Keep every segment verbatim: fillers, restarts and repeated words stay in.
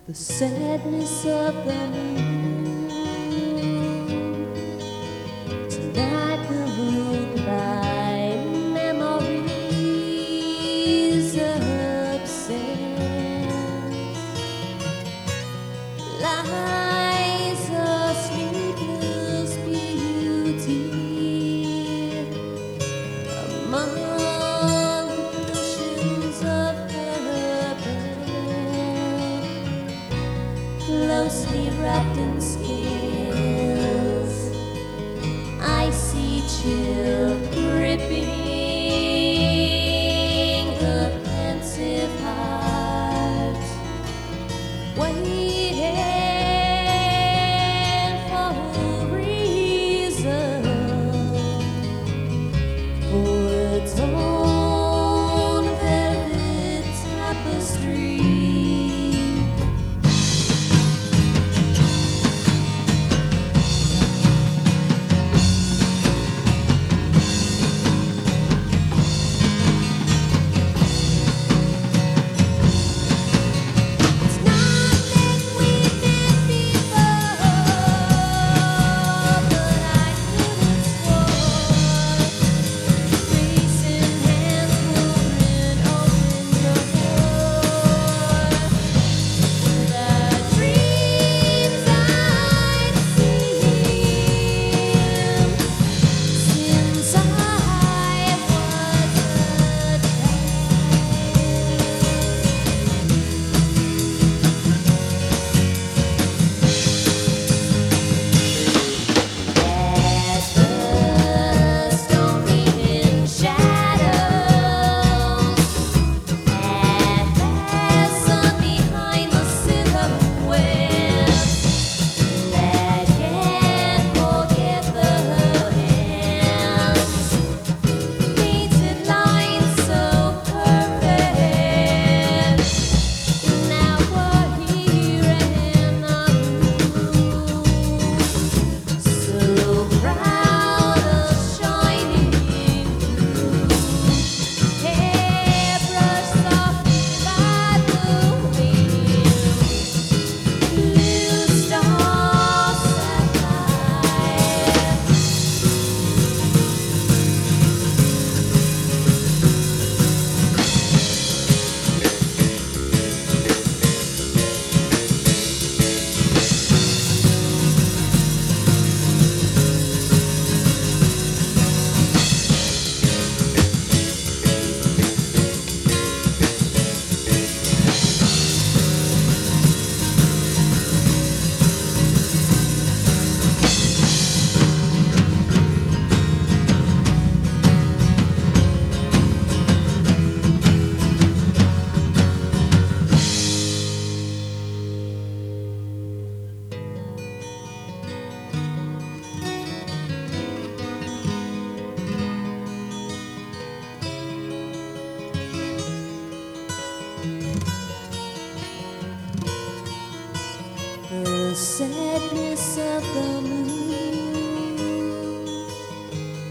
the sadness of the moon. Tonight we're ruled by memories upset. Lies a sleepless beauty among the cushions of her bed, closely wrapped in skins, icy chill gripping her pensive heart, waiting for a reason for its own velvet tapestry. The sadness of the moon.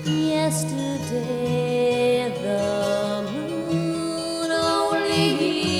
Yesterday the moon only